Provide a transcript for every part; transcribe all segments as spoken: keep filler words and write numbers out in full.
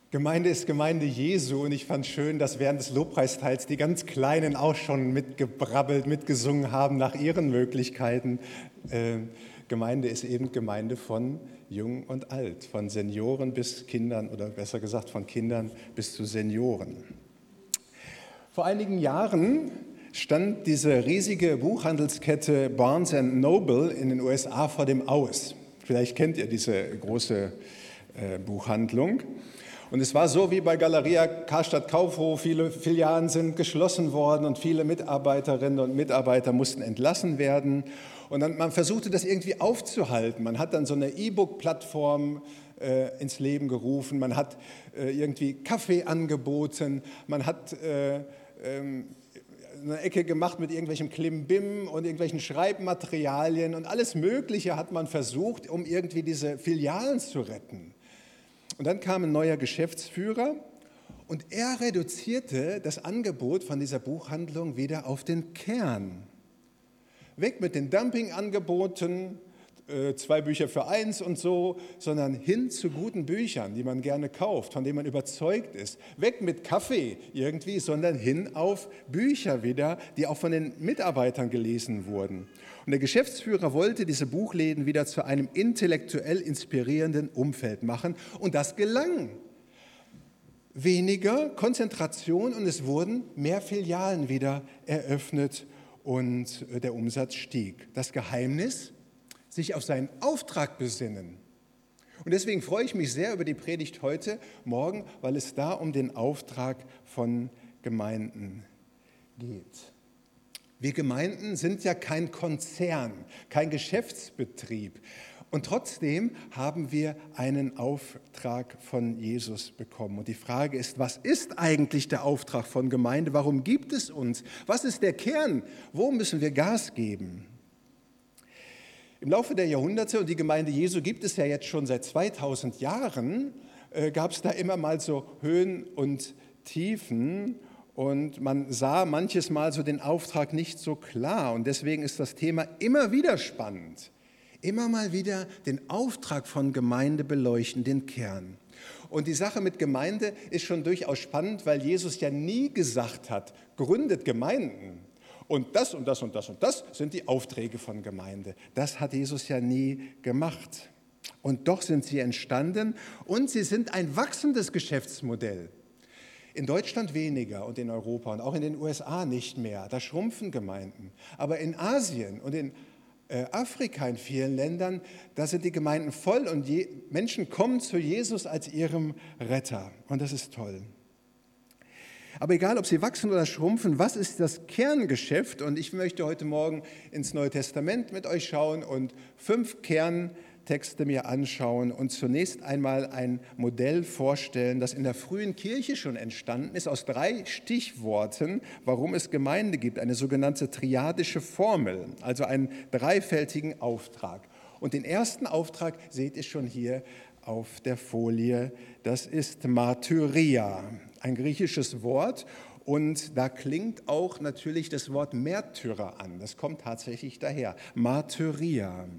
Gemeinde ist Gemeinde Jesu und ich fand schön, dass während des Lobpreisteils die ganz Kleinen auch schon mitgebrabbelt, mitgesungen haben nach ihren Möglichkeiten. Äh, Gemeinde ist eben Gemeinde von Jung und Alt, von Senioren bis Kindern oder besser gesagt von Kindern bis zu Senioren. Vor einigen Jahren stand diese riesige Buchhandelskette Barnes and Noble in den U S A vor dem Aus. Vielleicht kennt ihr diese große äh, Buchhandlung. Und es war so wie bei Galeria Karstadt Kaufhof, viele Filialen sind geschlossen worden und viele Mitarbeiterinnen und Mitarbeiter mussten entlassen werden. Und dann, man versuchte das irgendwie aufzuhalten. Man hat dann so eine E-Book-Plattform äh, ins Leben gerufen, man hat äh, irgendwie Kaffee angeboten, man hat äh, ähm, eine Ecke gemacht mit irgendwelchem Klimbim und irgendwelchen Schreibmaterialien und alles Mögliche hat man versucht, um irgendwie diese Filialen zu retten. Und dann kam ein neuer Geschäftsführer und er reduzierte das Angebot von dieser Buchhandlung wieder auf den Kern. Weg mit den Dumpingangeboten, äh, zwei Bücher für eins und so, sondern hin zu guten Büchern, die man gerne kauft, von denen man überzeugt ist. Weg mit Kaffee irgendwie, sondern hin auf Bücher wieder, die auch von den Mitarbeitern gelesen wurden. Und der Geschäftsführer wollte diese Buchläden wieder zu einem intellektuell inspirierenden Umfeld machen und das gelang. Weniger Konzentration und es wurden mehr Filialen wieder eröffnet und der Umsatz stieg. Das Geheimnis? Sich auf seinen Auftrag besinnen. Und deswegen freue ich mich sehr über die Predigt heute Morgen, weil es da um den Auftrag von Gemeinden geht. Wir Gemeinden sind ja kein Konzern, kein Geschäftsbetrieb. Und trotzdem haben wir einen Auftrag von Jesus bekommen. Und die Frage ist, was ist eigentlich der Auftrag von Gemeinde? Warum gibt es uns? Was ist der Kern? Wo müssen wir Gas geben? Im Laufe der Jahrhunderte, und die Gemeinde Jesu gibt es ja jetzt schon seit zweitausend Jahren, äh, gab es da immer mal so Höhen und Tiefen. Und man sah manches Mal so den Auftrag nicht so klar. Und deswegen ist das Thema immer wieder spannend. Immer mal wieder den Auftrag von Gemeinde beleuchten, den Kern. Und die Sache mit Gemeinde ist schon durchaus spannend, weil Jesus ja nie gesagt hat, gründet Gemeinden. Und das und das und das und das sind die Aufträge von Gemeinde. Das hat Jesus ja nie gemacht. Und doch sind sie entstanden und sie sind ein wachsendes Geschäftsmodell. In Deutschland weniger und in Europa und auch in den U S A nicht mehr. Da schrumpfen Gemeinden. Aber in Asien und in äh, Afrika, in vielen Ländern, da sind die Gemeinden voll und je, Menschen kommen zu Jesus als ihrem Retter. Und das ist toll. Aber egal, ob sie wachsen oder schrumpfen, was ist das Kerngeschäft? Und ich möchte heute Morgen ins Neue Testament mit euch schauen und fünf Kerntexte mir anschauen und zunächst einmal ein Modell vorstellen, das in der frühen Kirche schon entstanden ist, aus drei Stichworten, warum es Gemeinde gibt, eine sogenannte triadische Formel, also einen dreifältigen Auftrag. Und den ersten Auftrag seht ihr schon hier auf der Folie, das ist Martyria. Ein griechisches Wort und da klingt auch natürlich das Wort Märtyrer an. Das kommt tatsächlich daher, Martyria.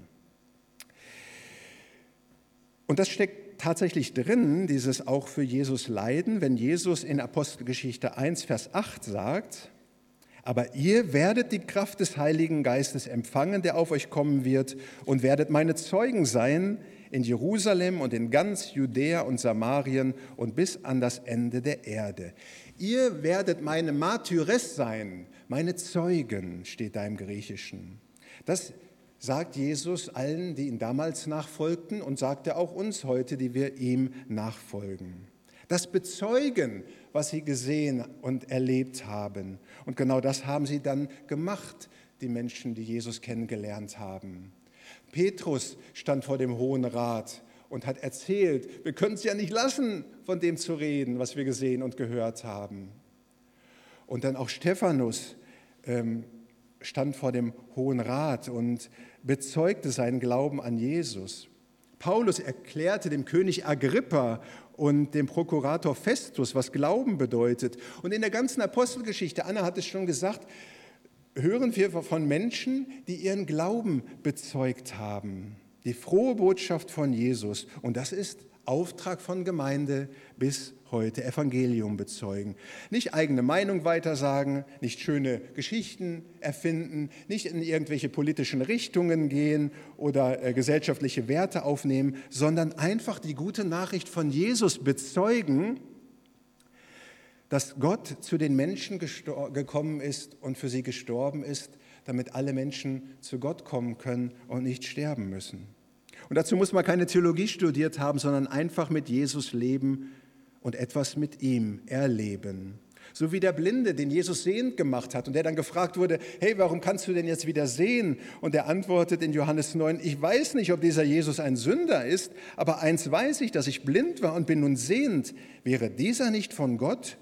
Und das steckt tatsächlich drin, dieses auch für Jesus Leiden, wenn Jesus in Apostelgeschichte eins, Vers acht sagt, aber ihr werdet die Kraft des Heiligen Geistes empfangen, der auf euch kommen wird und werdet meine Zeugen sein, in Jerusalem und in ganz Judäa und Samarien und bis an das Ende der Erde. Ihr werdet meine Martyres sein, meine Zeugen, steht da im Griechischen. Das sagt Jesus allen, die ihm damals nachfolgten und sagt er auch uns heute, die wir ihm nachfolgen. Das Bezeugen, was sie gesehen und erlebt haben. Und genau das haben sie dann gemacht, die Menschen, die Jesus kennengelernt haben. Petrus stand vor dem Hohen Rat und hat erzählt, wir können es ja nicht lassen, von dem zu reden, was wir gesehen und gehört haben. Und dann auch Stephanus ähm, stand vor dem Hohen Rat und bezeugte seinen Glauben an Jesus. Paulus erklärte dem König Agrippa und dem Prokurator Festus, was Glauben bedeutet. Und in der ganzen Apostelgeschichte, Anna hat es schon gesagt, hören wir von Menschen, die ihren Glauben bezeugt haben. Die frohe Botschaft von Jesus. Und das ist Auftrag von Gemeinde bis heute, Evangelium bezeugen. Nicht eigene Meinung weitersagen, nicht schöne Geschichten erfinden, nicht in irgendwelche politischen Richtungen gehen oder äh, gesellschaftliche Werte aufnehmen, sondern einfach die gute Nachricht von Jesus bezeugen, dass Gott zu den Menschen gestor- gekommen ist und für sie gestorben ist, damit alle Menschen zu Gott kommen können und nicht sterben müssen. Und dazu muss man keine Theologie studiert haben, sondern einfach mit Jesus leben und etwas mit ihm erleben. So wie der Blinde, den Jesus sehend gemacht hat und der dann gefragt wurde, hey, warum kannst du denn jetzt wieder sehen? Und er antwortet in Johannes neun, ich weiß nicht, ob dieser Jesus ein Sünder ist, aber eins weiß ich, dass ich blind war und bin nun sehend. Wäre dieser nicht von Gott?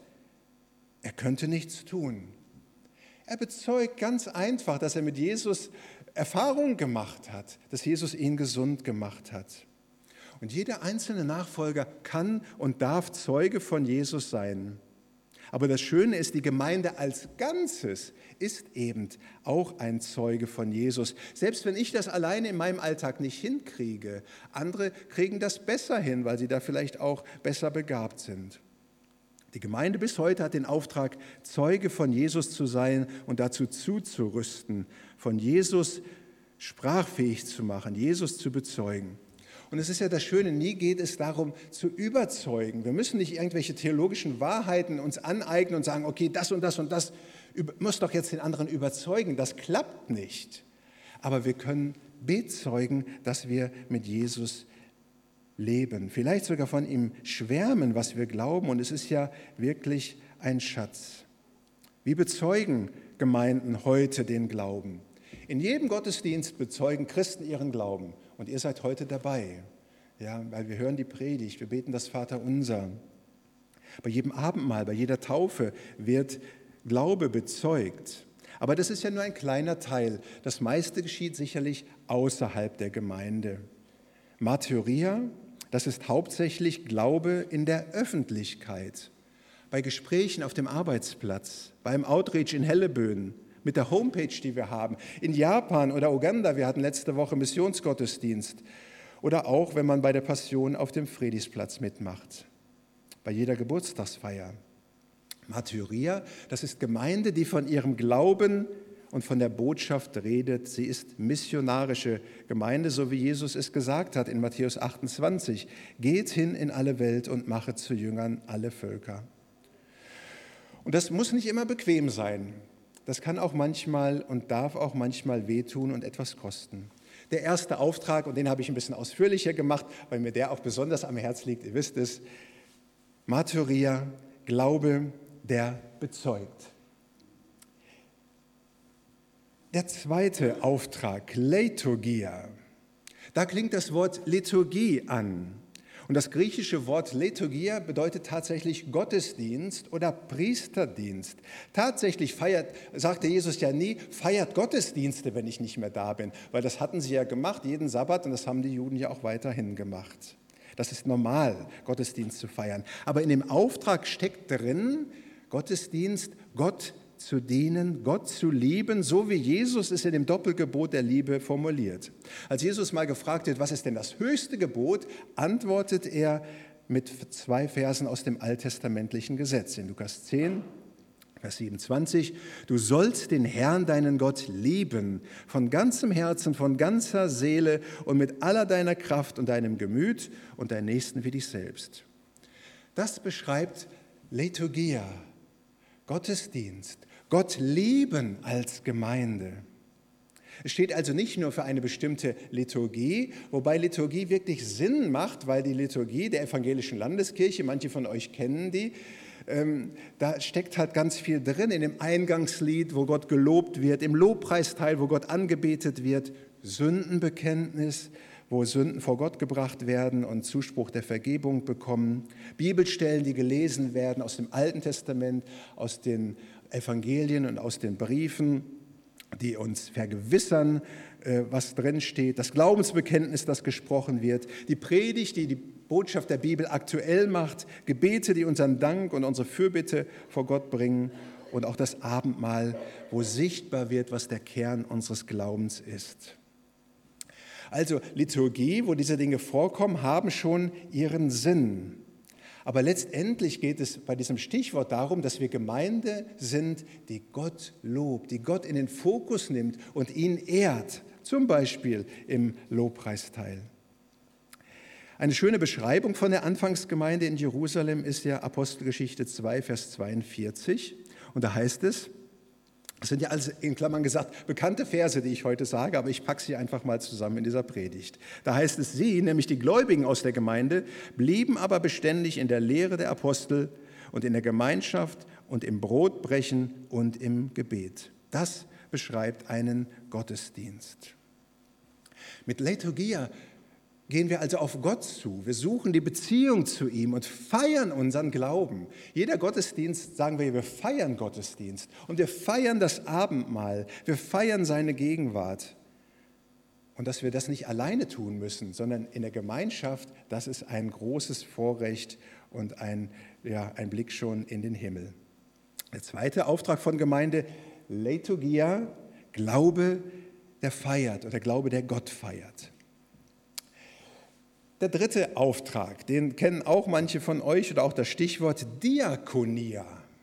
Er könnte nichts tun. Er bezeugt ganz einfach, dass er mit Jesus Erfahrung gemacht hat, dass Jesus ihn gesund gemacht hat. Und jeder einzelne Nachfolger kann und darf Zeuge von Jesus sein. Aber das Schöne ist, die Gemeinde als Ganzes ist eben auch ein Zeuge von Jesus. Selbst wenn ich das alleine in meinem Alltag nicht hinkriege, andere kriegen das besser hin, weil sie da vielleicht auch besser begabt sind. Die Gemeinde bis heute hat den Auftrag, Zeuge von Jesus zu sein und dazu zuzurüsten, von Jesus sprachfähig zu machen, Jesus zu bezeugen. Und es ist ja das Schöne, nie geht es darum, zu überzeugen. Wir müssen nicht irgendwelche theologischen Wahrheiten uns aneignen und sagen, okay, das und das und das muss doch jetzt den anderen überzeugen. Das klappt nicht. Aber wir können bezeugen, dass wir mit Jesus leben, vielleicht sogar von ihm schwärmen, was wir glauben. Und es ist ja wirklich ein Schatz. Wie bezeugen Gemeinden heute den Glauben? In jedem Gottesdienst bezeugen Christen ihren Glauben. Und ihr seid heute dabei, ja, weil wir hören die Predigt, wir beten das Vaterunser. Bei jedem Abendmahl, bei jeder Taufe wird Glaube bezeugt. Aber das ist ja nur ein kleiner Teil. Das meiste geschieht sicherlich außerhalb der Gemeinde. Martyria, das ist hauptsächlich Glaube in der Öffentlichkeit, bei Gesprächen auf dem Arbeitsplatz, beim Outreach in Helleböen, mit der Homepage, die wir haben, in Japan oder Uganda, wir hatten letzte Woche Missionsgottesdienst, oder auch, wenn man bei der Passion auf dem Friedrichsplatz mitmacht, bei jeder Geburtstagsfeier. Martyria, das ist Gemeinde, die von ihrem Glauben und von der Botschaft redet. Sie ist missionarische Gemeinde, so wie Jesus es gesagt hat in Matthäus achtundzwanzig. Geht hin in alle Welt und machet zu Jüngern alle Völker. Und das muss nicht immer bequem sein. Das kann auch manchmal und darf auch manchmal wehtun und etwas kosten. Der erste Auftrag, und den habe ich ein bisschen ausführlicher gemacht, weil mir der auch besonders am Herz liegt, ihr wisst es, Martyria, Glaube, der bezeugt. Der zweite Auftrag, Liturgia. Da klingt das Wort Liturgie an. Und das griechische Wort Liturgia bedeutet tatsächlich Gottesdienst oder Priesterdienst. Tatsächlich feiert, sagte Jesus ja nie, feiert Gottesdienste, wenn ich nicht mehr da bin. Weil das hatten sie ja gemacht, jeden Sabbat, und das haben die Juden ja auch weiterhin gemacht. Das ist normal, Gottesdienst zu feiern. Aber in dem Auftrag steckt drin, Gottesdienst, Gott zu dienen, Gott zu lieben, so wie Jesus es in dem Doppelgebot der Liebe formuliert. Als Jesus mal gefragt wird, was ist denn das höchste Gebot, antwortet er mit zwei Versen aus dem alttestamentlichen Gesetz. In Lukas zehn, Vers siebenundzwanzig, du sollst den Herrn, deinen Gott, lieben, von ganzem Herzen, von ganzer Seele und mit aller deiner Kraft und deinem Gemüt und deinen Nächsten wie dich selbst. Das beschreibt Liturgia, Gottesdienst, Gott lieben als Gemeinde. Es steht also nicht nur für eine bestimmte Liturgie, wobei Liturgie wirklich Sinn macht, weil die Liturgie der evangelischen Landeskirche, manche von euch kennen die, ähm, da steckt halt ganz viel drin in dem Eingangslied, wo Gott gelobt wird, im Lobpreisteil, wo Gott angebetet wird, Sündenbekenntnis, wo Sünden vor Gott gebracht werden und Zuspruch der Vergebung bekommen, Bibelstellen, die gelesen werden aus dem Alten Testament, aus den Evangelien und aus den Briefen, die uns vergewissern, was drin steht, das Glaubensbekenntnis, das gesprochen wird, die Predigt, die die Botschaft der Bibel aktuell macht, Gebete, die unseren Dank und unsere Fürbitte vor Gott bringen und auch das Abendmahl, wo sichtbar wird, was der Kern unseres Glaubens ist. Also Liturgie, wo diese Dinge vorkommen, haben schon ihren Sinn. Aber letztendlich geht es bei diesem Stichwort darum, dass wir Gemeinde sind, die Gott lobt, die Gott in den Fokus nimmt und ihn ehrt, zum Beispiel im Lobpreisteil. Eine schöne Beschreibung von der Anfangsgemeinde in Jerusalem ist ja Apostelgeschichte zwei, Vers zweiundvierzig. Und da heißt es, das sind ja alles in Klammern gesagt bekannte Verse, die ich heute sage, aber ich packe sie einfach mal zusammen in dieser Predigt. Da heißt es, sie, nämlich die Gläubigen aus der Gemeinde, blieben aber beständig in der Lehre der Apostel und in der Gemeinschaft und im Brotbrechen und im Gebet. Das beschreibt einen Gottesdienst. Mit Liturgia gehen wir also auf Gott zu. Wir suchen die Beziehung zu ihm und feiern unseren Glauben. Jeder Gottesdienst, sagen wir, wir feiern Gottesdienst. Und wir feiern das Abendmahl. Wir feiern seine Gegenwart. Und dass wir das nicht alleine tun müssen, sondern in der Gemeinschaft, das ist ein großes Vorrecht und ein, ja, ein Blick schon in den Himmel. Der zweite Auftrag von Gemeinde, Liturgia, Glaube, der feiert oder Glaube, der Gott feiert. Der dritte Auftrag, den kennen auch manche von euch, oder auch das Stichwort Diakonia.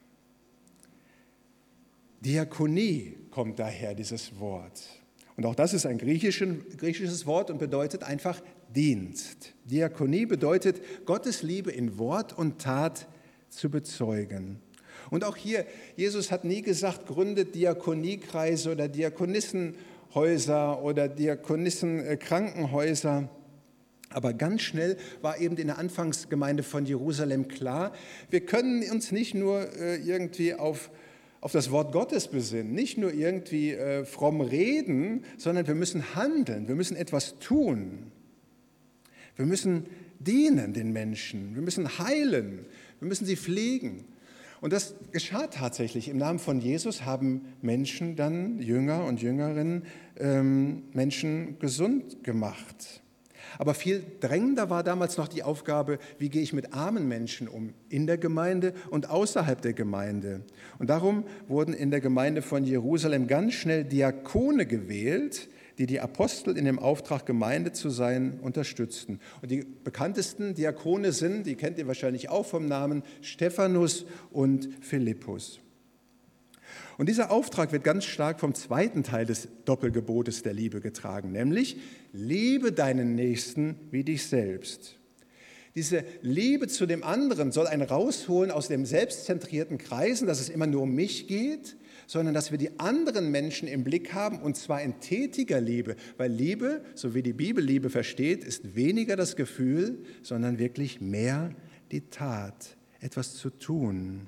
Diakonie kommt daher, dieses Wort. Und auch das ist ein griechisches Wort und bedeutet einfach Dienst. Diakonie bedeutet, Gottes Liebe in Wort und Tat zu bezeugen. Und auch hier, Jesus hat nie gesagt, gründet Diakoniekreise oder Diakonissenhäuser oder Diakonissenkrankenhäuser. Aber ganz schnell war eben in der Anfangsgemeinde von Jerusalem klar, wir können uns nicht nur irgendwie auf, auf das Wort Gottes besinnen, nicht nur irgendwie äh, fromm reden, sondern wir müssen handeln, wir müssen etwas tun. Wir müssen dienen den Menschen, wir müssen heilen, wir müssen sie pflegen. Und das geschah tatsächlich. Im Namen von Jesus haben Menschen dann, Jünger und Jüngerinnen, ähm, Menschen gesund gemacht. Aber viel drängender war damals noch die Aufgabe, wie gehe ich mit armen Menschen um, in der Gemeinde und außerhalb der Gemeinde. Und darum wurden in der Gemeinde von Jerusalem ganz schnell Diakone gewählt, die die Apostel in dem Auftrag, Gemeinde zu sein, unterstützten. Und die bekanntesten Diakone sind, die kennt ihr wahrscheinlich auch vom Namen, Stephanus und Philippus. Und dieser Auftrag wird ganz stark vom zweiten Teil des Doppelgebotes der Liebe getragen, nämlich liebe deinen Nächsten wie dich selbst. Diese Liebe zu dem anderen soll einen rausholen aus dem selbstzentrierten Kreisen, dass es immer nur um mich geht, sondern dass wir die anderen Menschen im Blick haben, und zwar in tätiger Liebe. Weil Liebe, so wie die Bibel Liebe versteht, ist weniger das Gefühl, sondern wirklich mehr die Tat, etwas zu tun.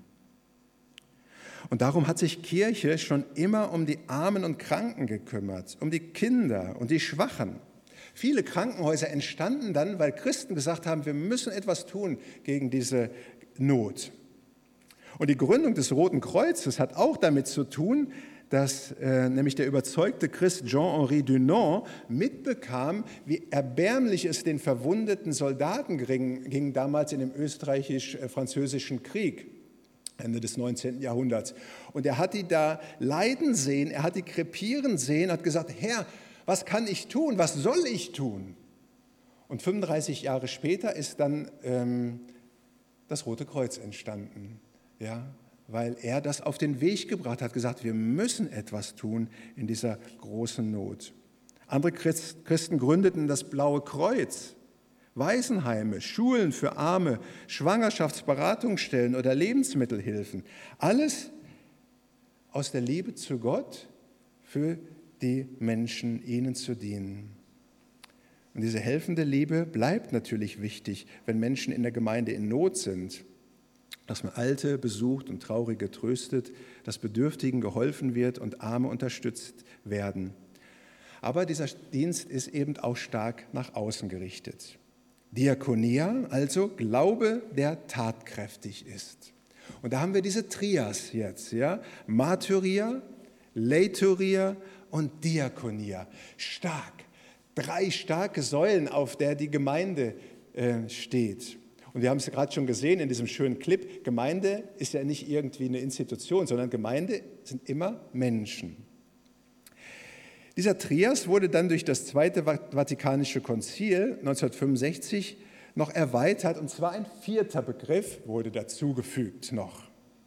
Und darum hat sich Kirche schon immer um die Armen und Kranken gekümmert, um die Kinder und die Schwachen. Viele Krankenhäuser entstanden dann, weil Christen gesagt haben, wir müssen etwas tun gegen diese Not. Und die Gründung des Roten Kreuzes hat auch damit zu tun, dass äh, nämlich der überzeugte Christ Jean-Henri Dunant mitbekam, wie erbärmlich es den verwundeten Soldaten ging, ging damals in dem österreichisch-französischen Krieg. Ende des neunzehnten Jahrhunderts. Und er hat die da leiden sehen, er hat die krepieren sehen, hat gesagt, Herr, was kann ich tun, was soll ich tun? Und fünfunddreißig Jahre später ist dann ähm, das Rote Kreuz entstanden, ja, weil er das auf den Weg gebracht hat, gesagt, wir müssen etwas tun in dieser großen Not. Andere Christen gründeten das Blaue Kreuz, Waisenheime, Schulen für Arme, Schwangerschaftsberatungsstellen oder Lebensmittelhilfen. Alles aus der Liebe zu Gott für die Menschen, ihnen zu dienen. Und diese helfende Liebe bleibt natürlich wichtig, wenn Menschen in der Gemeinde in Not sind. Dass man Alte besucht und Traurige tröstet, dass Bedürftigen geholfen wird und Arme unterstützt werden. Aber dieser Dienst ist eben auch stark nach außen gerichtet. Diakonia, also Glaube, der tatkräftig ist. Und da haben wir diese Trias jetzt, ja? Martyria, Leituria und Diakonia. Stark, drei starke Säulen, auf der die Gemeinde äh, steht. Und wir haben es gerade schon gesehen in diesem schönen Clip, Gemeinde ist ja nicht irgendwie eine Institution, sondern Gemeinde sind immer Menschen. Dieser Trias wurde dann durch das Zweite Vatikanische Konzil neunzehnhundertfünfundsechzig noch erweitert, und zwar ein vierter Begriff wurde dazugefügt noch,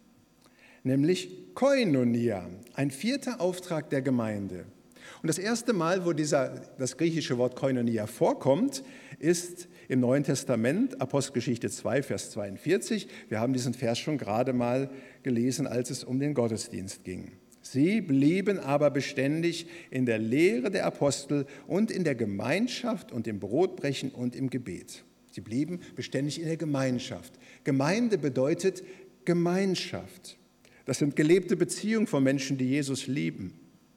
nämlich Koinonia, ein vierter Auftrag der Gemeinde. Und das erste Mal, wo dieser, das griechische Wort Koinonia vorkommt, ist im Neuen Testament, Apostelgeschichte zwei, Vers zweiundvierzig. Wir haben diesen Vers schon gerade mal gelesen, als es um den Gottesdienst ging. Sie blieben aber beständig in der Lehre der Apostel und in der Gemeinschaft und im Brotbrechen und im Gebet. Sie blieben beständig in der Gemeinschaft. Gemeinde bedeutet Gemeinschaft. Das sind gelebte Beziehungen von Menschen, die Jesus lieben.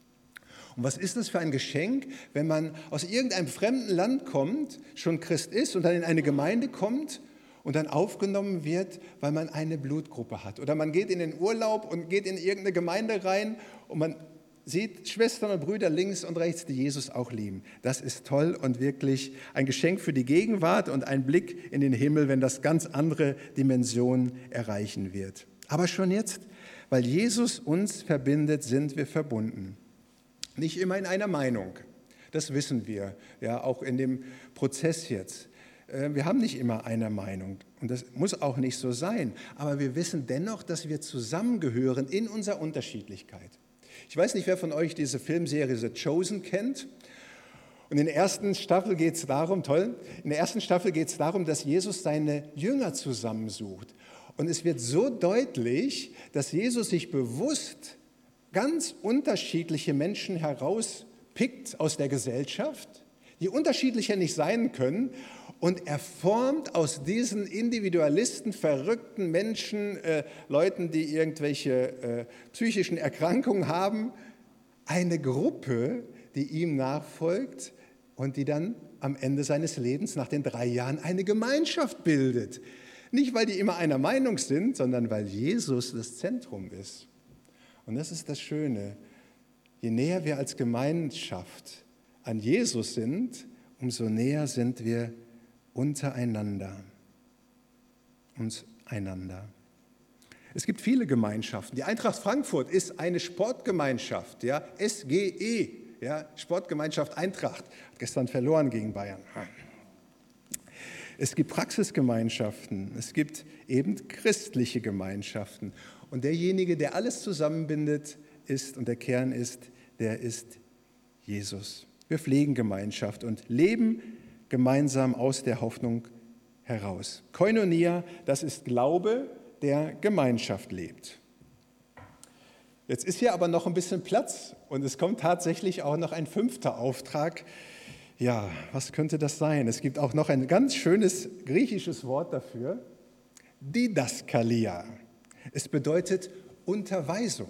Und was ist das für ein Geschenk, wenn man aus irgendeinem fremden Land kommt, schon Christ ist und dann in eine Gemeinde kommt und dann aufgenommen wird, weil man eine Blutgruppe hat. Oder man geht in den Urlaub und geht in irgendeine Gemeinde rein und man sieht Schwestern und Brüder links und rechts, die Jesus auch lieben. Das ist toll und wirklich ein Geschenk für die Gegenwart und ein Blick in den Himmel, wenn das ganz andere Dimensionen erreichen wird. Aber schon jetzt, weil Jesus uns verbindet, sind wir verbunden. Nicht immer in einer Meinung, das wissen wir, ja, auch in dem Prozess jetzt. Wir haben nicht immer eine Meinung und das muss auch nicht so sein, aber wir wissen dennoch, dass wir zusammengehören in unserer Unterschiedlichkeit. Ich weiß nicht, wer von euch diese Filmserie The Chosen kennt. Und in der ersten Staffel geht es darum, toll, in der ersten Staffel geht es darum, dass Jesus seine Jünger zusammensucht. Und es wird so deutlich, dass Jesus sich bewusst ganz unterschiedliche Menschen herauspickt aus der Gesellschaft, die unterschiedlicher nicht sein können, und er formt aus diesen Individualisten, verrückten Menschen, äh, Leuten, die irgendwelche äh, psychischen Erkrankungen haben, eine Gruppe, die ihm nachfolgt und die dann am Ende seines Lebens, nach den drei Jahren, eine Gemeinschaft bildet. Nicht, weil die immer einer Meinung sind, sondern weil Jesus das Zentrum ist. Und das ist das Schöne. Je näher wir als Gemeinschaft an Jesus sind, umso näher sind wir untereinander. Uns einander. Es gibt viele Gemeinschaften. Die Eintracht Frankfurt ist eine Sportgemeinschaft, ja, S G E, ja, Sportgemeinschaft Eintracht. Hat gestern verloren gegen Bayern. Es gibt Praxisgemeinschaften, es gibt eben christliche Gemeinschaften. Und derjenige, der alles zusammenbindet, ist und der Kern ist, der ist Jesus. Wir pflegen Gemeinschaft und leben gemeinsam aus der Hoffnung heraus. Koinonia, das ist Glaube, der Gemeinschaft lebt. Jetzt ist hier aber noch ein bisschen Platz und es kommt tatsächlich auch noch ein fünfter Auftrag. Ja, was könnte das sein? Es gibt auch noch ein ganz schönes griechisches Wort dafür, Didaskalia. Es bedeutet Unterweisung.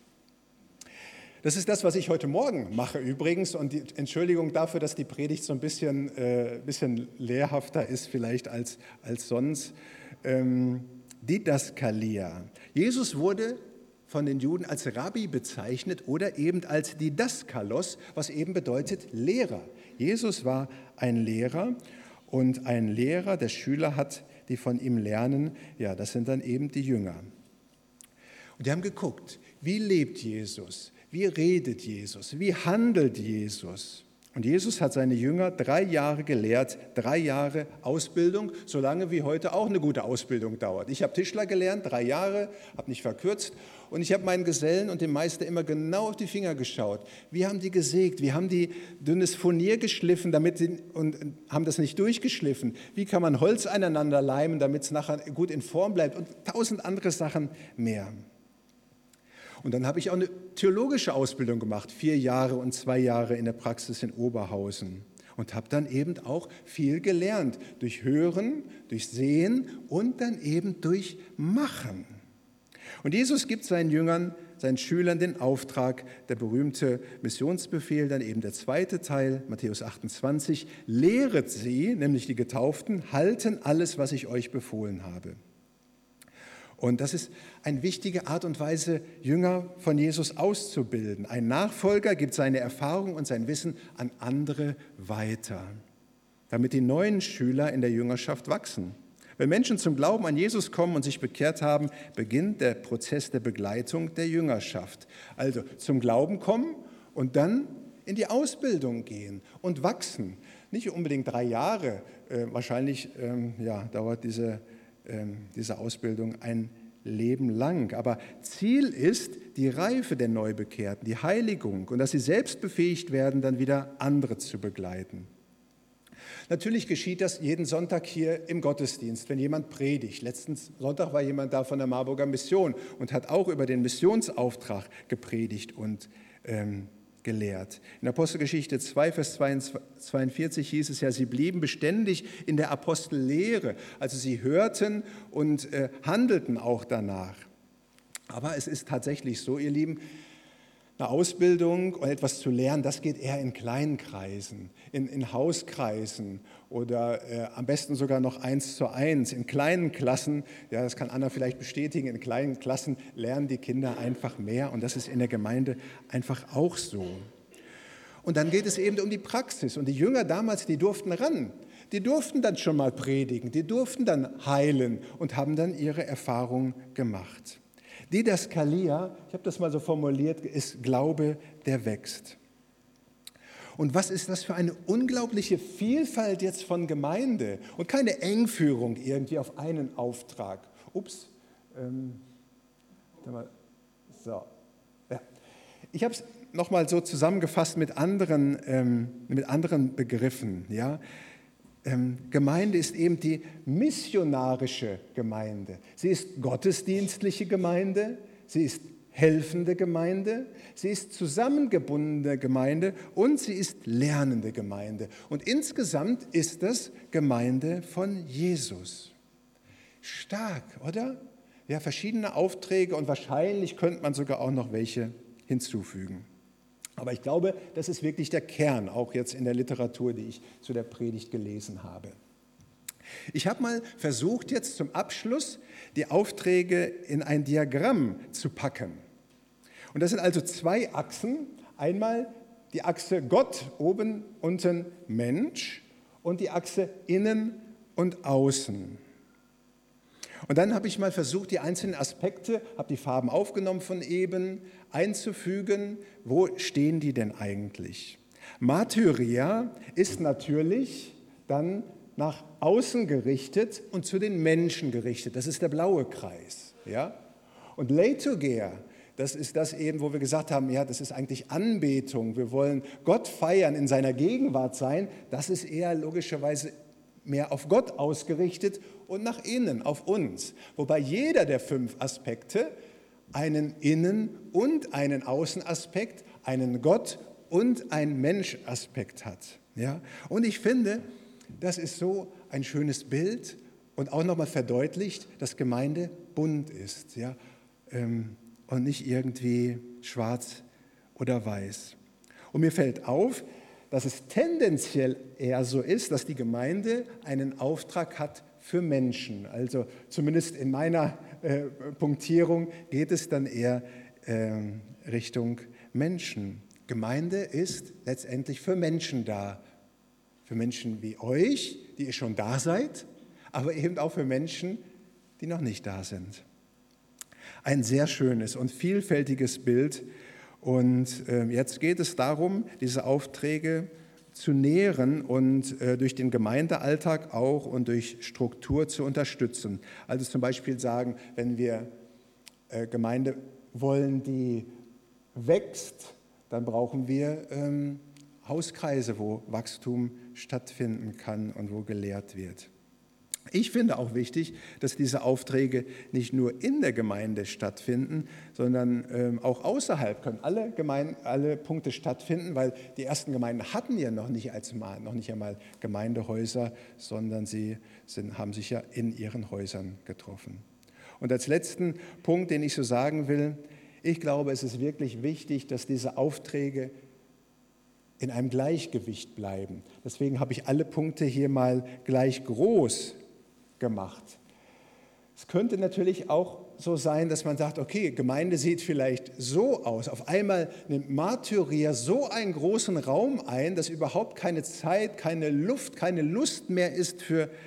Das ist das, was ich heute Morgen mache übrigens, und die Entschuldigung dafür, dass die Predigt so ein bisschen, äh, bisschen lehrhafter ist vielleicht als, als sonst. Ähm, Didaskalia. Jesus wurde von den Juden als Rabbi bezeichnet oder eben als Didaskalos, was eben bedeutet Lehrer. Jesus war ein Lehrer und ein Lehrer, der Schüler hat, die von ihm lernen, ja, das sind dann eben die Jünger. Und die haben geguckt, wie lebt Jesus? Wie redet Jesus? Wie handelt Jesus? Und Jesus hat seine Jünger drei Jahre gelehrt, drei Jahre Ausbildung, so lange wie heute auch eine gute Ausbildung dauert. Ich habe Tischler gelernt, drei Jahre, habe nicht verkürzt. Und ich habe meinen Gesellen und dem Meister immer genau auf die Finger geschaut. Wie haben die gesägt? Wie haben die dünnes Furnier geschliffen damit sie, und haben das nicht durchgeschliffen? Wie kann man Holz aneinander leimen, damit es nachher gut in Form bleibt? Und tausend andere Sachen mehr. Und dann habe ich auch eine theologische Ausbildung gemacht, vier Jahre und zwei Jahre in der Praxis in Oberhausen. Und habe dann eben auch viel gelernt, durch Hören, durch Sehen und dann eben durch Machen. Und Jesus gibt seinen Jüngern, seinen Schülern den Auftrag, der berühmte Missionsbefehl, dann eben der zweite Teil, Matthäus achtundzwanzig, lehret sie, nämlich die Getauften, halten alles, was ich euch befohlen habe. Und das ist eine wichtige Art und Weise, Jünger von Jesus auszubilden. Ein Nachfolger gibt seine Erfahrung und sein Wissen an andere weiter, damit die neuen Schüler in der Jüngerschaft wachsen. Wenn Menschen zum Glauben an Jesus kommen und sich bekehrt haben, beginnt der Prozess der Begleitung der Jüngerschaft. Also zum Glauben kommen und dann in die Ausbildung gehen und wachsen. Nicht unbedingt drei Jahre, äh, wahrscheinlich ähm, ja, dauert diese, ähm, diese Ausbildung ein Leben lang. Aber Ziel ist die Reife der Neubekehrten, die Heiligung und dass sie selbst befähigt werden, dann wieder andere zu begleiten. Natürlich geschieht das jeden Sonntag hier im Gottesdienst, wenn jemand predigt. Letzten Sonntag war jemand da von der Marburger Mission und hat auch über den Missionsauftrag gepredigt und ähm, gelehrt. In Apostelgeschichte zwei, Vers zweiundvierzig hieß es ja, sie blieben beständig in der Apostellehre, also sie hörten und äh, handelten auch danach. Aber es ist tatsächlich so, ihr Lieben, eine Ausbildung und etwas zu lernen, das geht eher in kleinen Kreisen, in, in Hauskreisen oder äh, am besten sogar noch eins zu eins, in kleinen Klassen. Ja, das kann Anna vielleicht bestätigen, in kleinen Klassen lernen die Kinder einfach mehr und das ist in der Gemeinde einfach auch so. Und dann geht es eben um die Praxis und die Jünger damals, die durften ran. Die durften dann schon mal predigen, die durften dann heilen und haben dann ihre Erfahrung gemacht. Didaskalia, ich habe das mal so formuliert, ist Glaube, der wächst. Und was ist das für eine unglaubliche Vielfalt jetzt von Gemeinde und keine Engführung irgendwie auf einen Auftrag. Ups, ähm, so. Ja. Ich habe es nochmal so zusammengefasst mit anderen, ähm, mit anderen Begriffen. Ja? Ähm, Gemeinde ist eben die missionarische Gemeinde. Sie ist gottesdienstliche Gemeinde, sie ist helfende Gemeinde, sie ist zusammengebundene Gemeinde und sie ist lernende Gemeinde. Und insgesamt ist das Gemeinde von Jesus. Stark, oder? Ja, verschiedene Aufträge und wahrscheinlich könnte man sogar auch noch welche hinzufügen. Aber ich glaube, das ist wirklich der Kern, auch jetzt in der Literatur, die ich zu der Predigt gelesen habe. Ich habe mal versucht, jetzt zum Abschluss die Aufträge in ein Diagramm zu packen. Und das sind also zwei Achsen. Einmal die Achse Gott, oben, unten Mensch und die Achse innen und außen. Und dann habe ich mal versucht, die einzelnen Aspekte, habe die Farben aufgenommen von eben, einzufügen. Wo stehen die denn eigentlich? Martyria ist natürlich dann nach außen gerichtet und zu den Menschen gerichtet. Das ist der blaue Kreis. Ja? Und Liturgia, das ist das eben, wo wir gesagt haben, ja, das ist eigentlich Anbetung. Wir wollen Gott feiern, in seiner Gegenwart sein. Das ist eher logischerweise mehr auf Gott ausgerichtet und nach innen, auf uns. Wobei jeder der fünf Aspekte einen Innen- und einen Außenaspekt, einen Gott- und einen Mensch-Aspekt hat. Ja? Und ich finde, das ist so ein schönes Bild und auch nochmal verdeutlicht, dass Gemeinde bunt ist, ja? ähm, und nicht irgendwie schwarz oder weiß. Und mir fällt auf, dass es tendenziell eher so ist, dass die Gemeinde einen Auftrag hat für Menschen. Also zumindest in meiner äh, Punktierung geht es dann eher äh, Richtung Menschen. Gemeinde ist letztendlich für Menschen da. Für Menschen wie euch, die ihr schon da seid, aber eben auch für Menschen, die noch nicht da sind. Ein sehr schönes und vielfältiges Bild. Und jetzt geht es darum, diese Aufträge zu nähren und durch den Gemeindealltag auch und durch Struktur zu unterstützen. Also zum Beispiel sagen, wenn wir Gemeinde wollen, die wächst, dann brauchen wir Hauskreise, wo Wachstum stattfinden kann und wo gelehrt wird. Ich finde auch wichtig, dass diese Aufträge nicht nur in der Gemeinde stattfinden, sondern ähm, auch außerhalb können alle, Gemeinde, alle Punkte stattfinden, weil die ersten Gemeinden hatten ja noch nicht, als mal, noch nicht einmal Gemeindehäuser, sondern sie sind, haben sich ja in ihren Häusern getroffen. Und als letzten Punkt, den ich so sagen will, ich glaube, es ist wirklich wichtig, dass diese Aufträge in einem Gleichgewicht bleiben. Deswegen habe ich alle Punkte hier mal gleich groß gemacht. Es könnte natürlich auch so sein, dass man sagt, okay, Gemeinde sieht vielleicht so aus. Auf einmal nimmt Martyria so einen großen Raum ein, dass überhaupt keine Zeit, keine Luft, keine Lust mehr ist für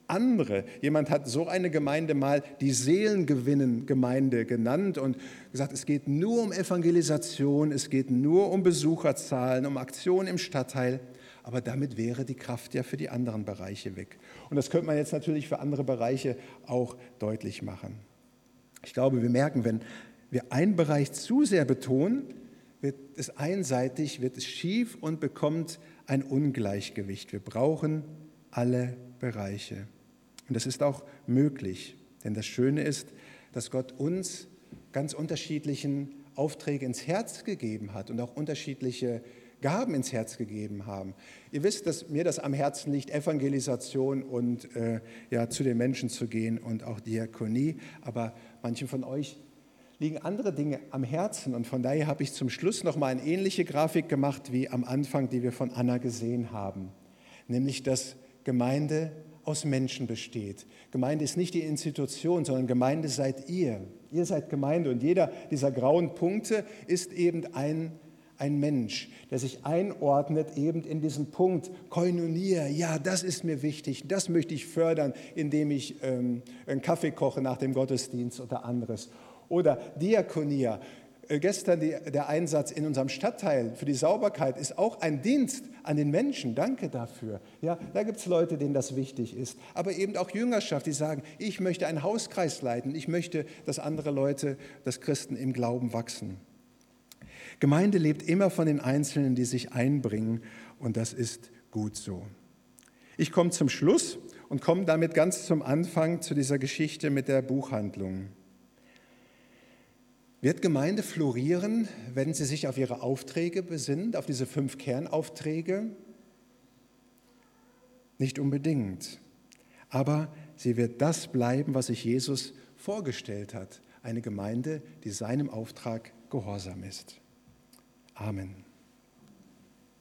andere. Jemand hat so eine Gemeinde mal die Seelengewinnen-Gemeinde genannt und gesagt, es geht nur um Evangelisation, es geht nur um Besucherzahlen, um Aktionen im Stadtteil. Aber damit wäre die Kraft ja für die anderen Bereiche weg. Und das könnte man jetzt natürlich für andere Bereiche auch deutlich machen. Ich glaube, wir merken, wenn wir einen Bereich zu sehr betonen, wird es einseitig, wird es schief und bekommt ein Ungleichgewicht. Wir brauchen alle Bereiche. Und das ist auch möglich. Denn das Schöne ist, dass Gott uns ganz unterschiedlichen Aufträge ins Herz gegeben hat und auch unterschiedliche Gaben ins Herz gegeben haben. Ihr wisst, dass mir das am Herzen liegt, Evangelisation und äh, ja, zu den Menschen zu gehen und auch Diakonie. Aber manchen von euch liegen andere Dinge am Herzen. Und von daher habe ich zum Schluss noch mal eine ähnliche Grafik gemacht wie am Anfang, die wir von Anna gesehen haben. Nämlich, dass Gemeinde aus Menschen besteht. Gemeinde ist nicht die Institution, sondern Gemeinde seid ihr. Ihr seid Gemeinde und jeder dieser grauen Punkte ist eben ein Ein Mensch, der sich einordnet eben in diesen Punkt, Koinonia, ja, das ist mir wichtig, das möchte ich fördern, indem ich ähm, einen Kaffee koche nach dem Gottesdienst oder anderes. Oder Diakonia, äh, gestern die, der Einsatz in unserem Stadtteil für die Sauberkeit ist auch ein Dienst an den Menschen, danke dafür. Ja, da gibt es Leute, denen das wichtig ist. Aber eben auch Jüngerschaft, die sagen, ich möchte einen Hauskreis leiten, ich möchte, dass andere Leute, dass Christen im Glauben wachsen. Gemeinde lebt immer von den Einzelnen, die sich einbringen, und das ist gut so. Ich komme zum Schluss und komme damit ganz zum Anfang zu dieser Geschichte mit der Buchhandlung. Wird Gemeinde florieren, wenn sie sich auf ihre Aufträge besinnt, auf diese fünf Kernaufträge? Nicht unbedingt. Aber sie wird das bleiben, was sich Jesus vorgestellt hat. Eine Gemeinde, die seinem Auftrag gehorsam ist. Amen.